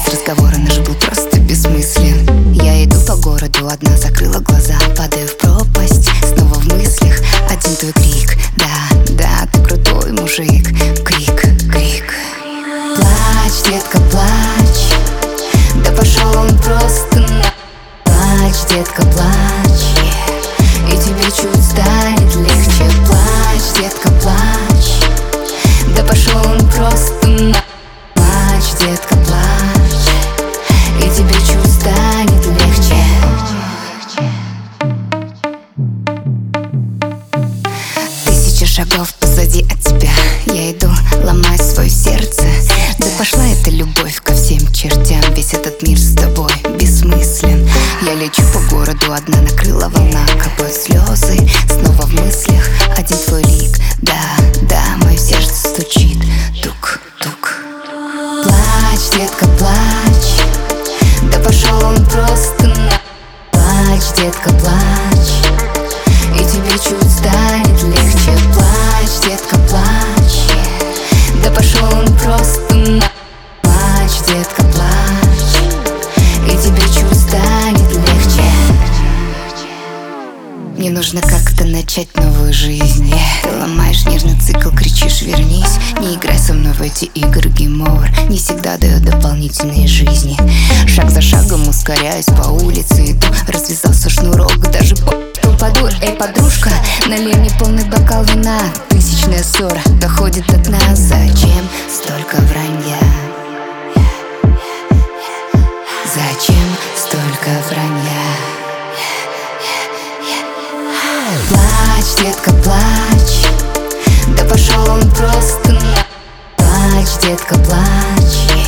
разговора наш был просто бессмыслен. Я иду по городу одна, закрыла глаза, падаю в пропасть, снова в мыслях один твой крик. Да, ты крутой мужик. Крик. Плачь, детка, плачь. Да пошел он просто на. Плачь, детка, плачь, и тебе чуть станет легче. Плачь, детка, плачь. Да пошел он просто на. Плачь, детка, плачь, и тебе чуть станет легче. Тысяча шагов позади от тебя. Я иду, ломая свое сердце. Да пошла эта любовь ко всем чертям. Весь этот мир с тобой бессмыслен. Я лечу по городу одна, накрыла волна, капают слезы, снова в мыслях один твой лик. Да, мое сердце стучит, тук. Плачь, детка, плачь. Да пошел он просто на. Плачь, детка, плачь, и тебе чуть станет легче. Плачь, детка, плачь. Да пошел он просто на. Плачь, детка, плачь, и тебе чуть станет легче. Мне нужно как-то начать новую жизнь. Ты ломаешь нервный цикл, кричишь вернись. Не играй со мной в эти игры, гейм-овер не всегда дает дополнительные жизни. Шаг за шагом ускоряюсь по улице, иду, развязался шнурок, даже что упаду. Эй, подружка, налей мне полный бокал вина. Тысячная ссора доходит до дна. Зачем столько вранья? Зачем столько вранья? Плачь, детка, плачь. Да пошел он просто на. Плачь, детка, плачь,